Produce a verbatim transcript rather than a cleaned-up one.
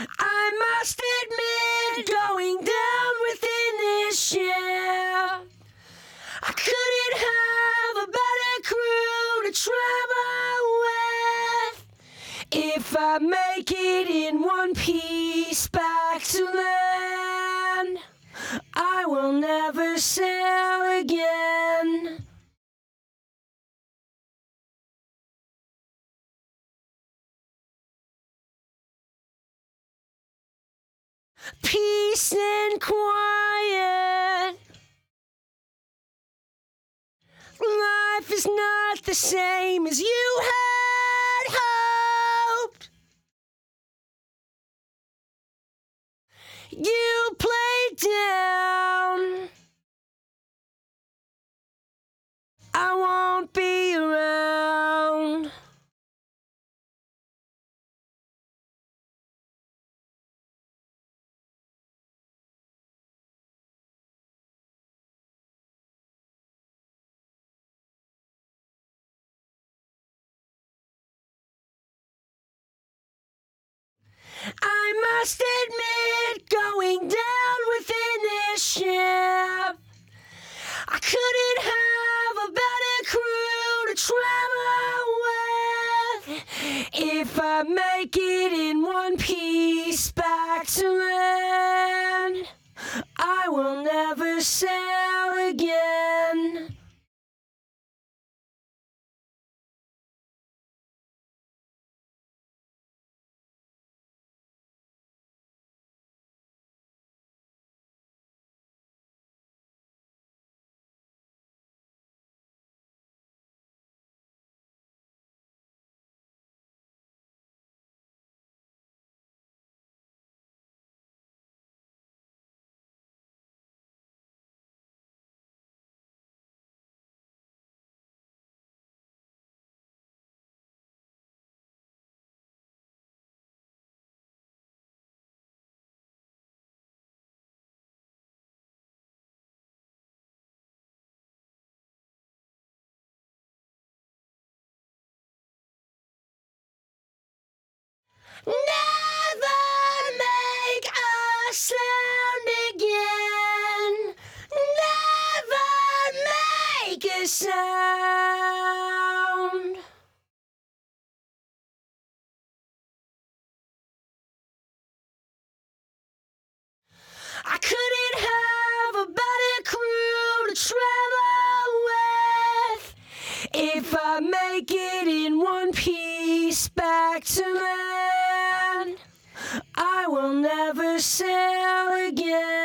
I must admit, going down within this ship, I couldn't have a better crew to travel with. If I make it in one piece back to land, I will never sail again. Peace and quiet. Life is not the same as you had hoped. You played down. I won't be around. I must admit, going down within this ship, I couldn't have a better crew to travel with. If I make it in one piece back to land, I will never sail again. Never make a sound again. Never make a sound. I couldn't have a better crew to travel with. If I make it in one piece back to land, I will never sail again.